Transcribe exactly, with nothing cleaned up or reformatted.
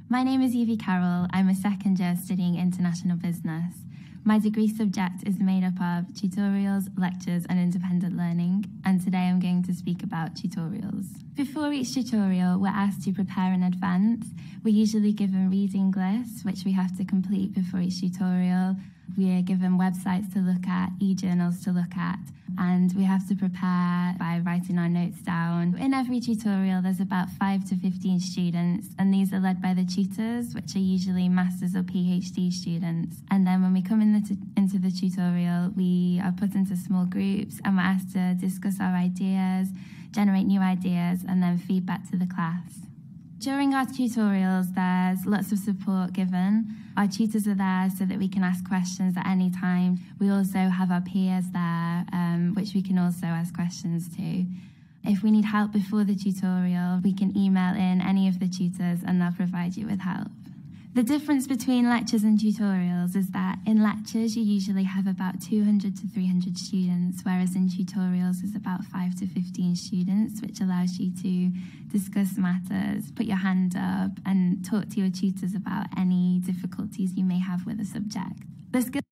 My name is Evie Carroll. I'm a second year studying international business. My degree subject is made up of tutorials, lectures and independent learning, and today I'm going to speak about tutorials. Before each tutorial, we're asked to prepare in advance. We're usually given reading lists, which we have to complete before each tutorial. We are given websites to look at, e-journals to look at, and we have to prepare by writing our notes down. In every tutorial, there's about five to fifteen students, and these are led by the tutors, which are usually masters or PhD students. And then when we come in the t- into the tutorial, we are put into small groups, and we're asked to discuss our ideas, generate new ideas, and then feedback to the class. During our tutorials, there's lots of support given. Our tutors are there so that we can ask questions at any time. We also have our peers there, um, which we can also ask questions to. If we need help before the tutorial, we can email in any of the tutors and they'll provide you with help. The difference between lectures and tutorials is that in lectures you usually have about two hundred to three hundred students, whereas in tutorials there's about five to fifteen students, which allows you to discuss matters, put your hand up and talk to your tutors about any difficulties you may have with a subject. The skill